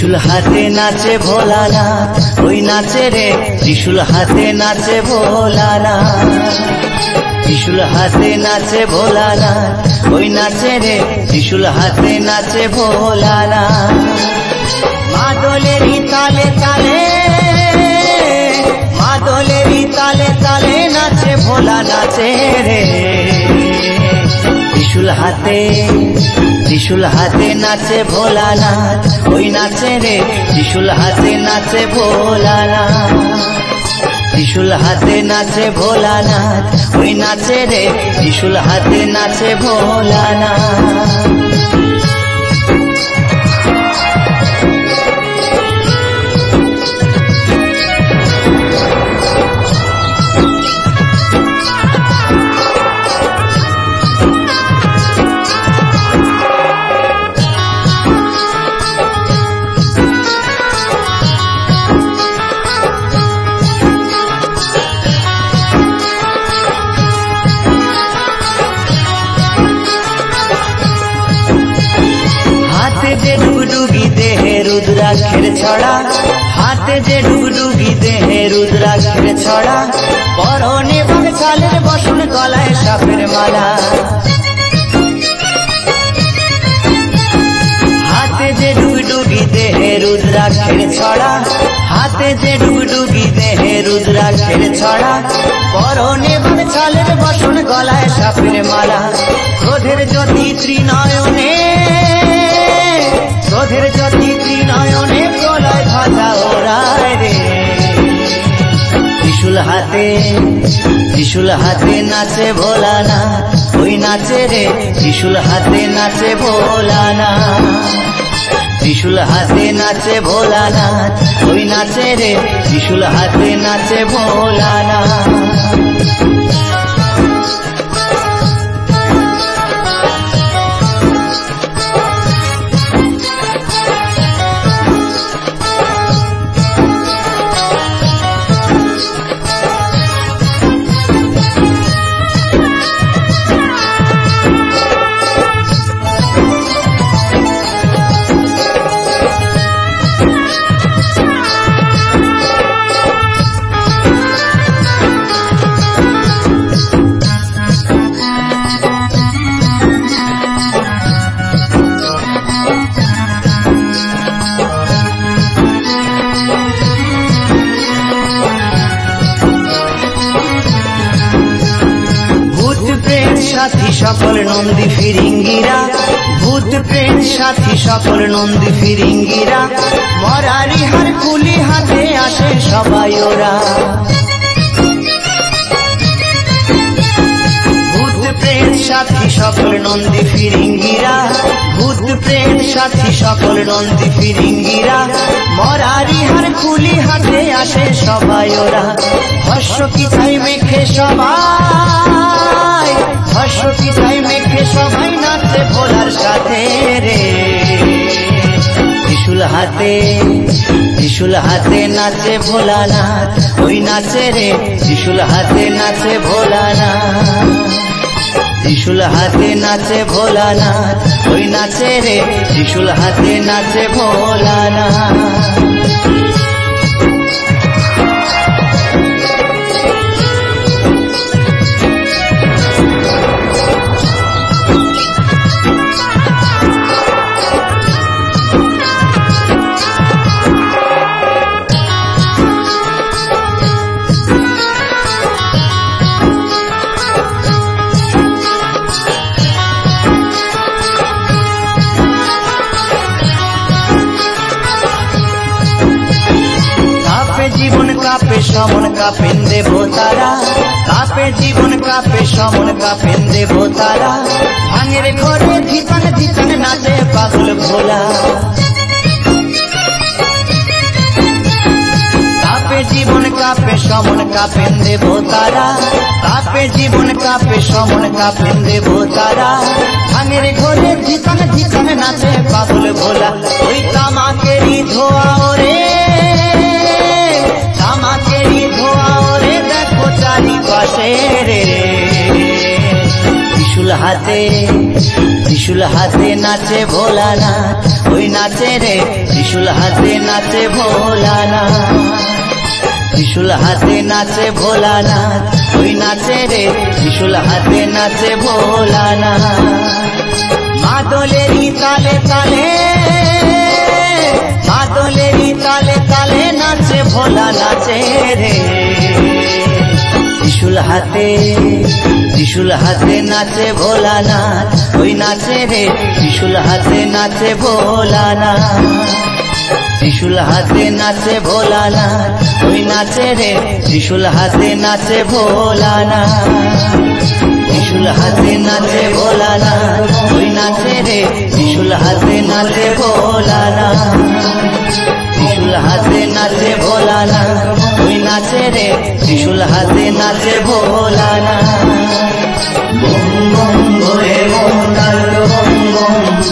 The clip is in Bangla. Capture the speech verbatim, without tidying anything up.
ত্রিশূল হাতে নাচে ভোলানাথ, ওই নাচে রে ত্রিশূল হাতে নাচে ভোলানাথ। ত্রিশূল হাতে নাচে ভোলানাথ, ওই নাচে রে ত্রিশূল হাতে নাচে ভোলানাথ। মাদলেরই তালে তালে, মাদলেরই তালে তালে নাচে ভোলা নাচে রে। ত্রিশূল হাতে, ত্রিশূল হাতে নাচে ভোলানাথ, ওই নাচে রে ত্রিশূল হাতে নাচে ভোলানাথ। ত্রিশূল হাতে নাচে ভোলানাথ, ওই নাচে রে ত্রিশূল হাতে নাচে ভোলানাথ। हाथे जे डुगडुगी देहे रुद्राक्षेर छड़ा, हाथे जे डुगडुगी देहे रुद्राक्षेर छड़ा, परने बागछालेर बसन गलाय सापेर माला। हाथे जे डुगडुगी देहे रुद्राक्षेर छड़ा, हाथे जे डुगडुगी देहे रुद्राक्षेर छड़ा, परने बागछालेर बसन गलाय सापेर माला। क्रोधेर ज्योति त्रिनयने, क्रोधेर ज्योति त्रिनयने प्रलय ध्वजा ओराय रे। ত্রিশূল হাতে, ত্রিশূল হাতে নাচে ভোলানাথ, ওই নাচে রে ত্রিশূল হাতে নাচে ভোলানাথ। ত্রিশূল হাতে নাচে ভোলানাথ, ওই নাচে রে ত্রিশূল হাতে নাচে ভোলানাথ। সাথী সকল নন্দী ফিরিঙ্গিরা, ভূত প্রেত সাথী সকল নন্দী ফিরিঙ্গিরা, মরারি হার কুলি হাতে আসে সবাই ওরা। ভূত প্রেত সাথী সকল নন্দী ফিরিঙ্গিরা, ভূত প্রেত সাথী সকল নন্দী ফিরিঙ্গিরা, মরারি হার কুলি হাতে আসে সবাই ওরা। হর্ষ পিতাই মেখে সবাই, হর্ষ পিতাই মেখে সবাই নাচে ভোলার সাথে রে। ত্রিশূল হাতে, ত্রিশূল হাতে নাচে ভোলানাথ, ওই নাচে রে ত্রিশূল হাতে নাচে ভোলানাথ। ত্রিশূল হাতে নাচে ভোলানাথ, ওই নাচে রে ত্রিশূল হাতে নাচে ভোলানাথ। জীবন কাপে সমন কাপেন দেবতারা, কাপে জীবন কাপে সমন কাপেন দেবতারা, ভাঙের ঘরে ধিতান ধিতান নাচে পাগল ভোলা। কাপে জীবন কাপে সমন কাপেন দেবতারা, কাপে জীবন কাপে সমন কাপেন দেবতারা, ভাঙের ঘরে ধিতান ধিতান নাচে পাগল ভোলা। ওই তামাকেরই ধোয়া ওরে, তামাকেরই ধোয়া ওরে দেখো চারিপাশে রে। ত্রিশূল হাতে, ত্রিশূল হাতে নাচে ভোলানাথ, ওই নাচে রে ত্রিশূল হাতে নাচে ভোলানাথ। ত্রিশূল হাতে নাচে ভোলানাথ, ওই নাচে রে ত্রিশূল হাতে নাচে ভোলানাথ। মাদলেরই তালে তালে, মাদলেরই তালে তালে নাচে ভোলা নাচে রে। ত্রিশূল হাতে, ত্রিশূল হাতে নাচে ভোলানাথ, ওই নাচে রে ত্রিশূল হাতে নাচে ভোলানাথ। ত্রিশূল হাতে নাচে ভোলানাথ, ওই নাচে রে ত্রিশূল হাতে নাচে ভোলানাথ। ত্রিশূল হাতে নাচে ভোলানাথ, ওই নাচে রে ত্রিশূল হাতে নাচে ভোলানাথ। ত্রিশূল হাতে নাচে ভোলানাথ, ওই নাচে রে ত্রিশূল হাতে নাচে ভোলানাথ। বম বম ভোলে বম কাল বম বম।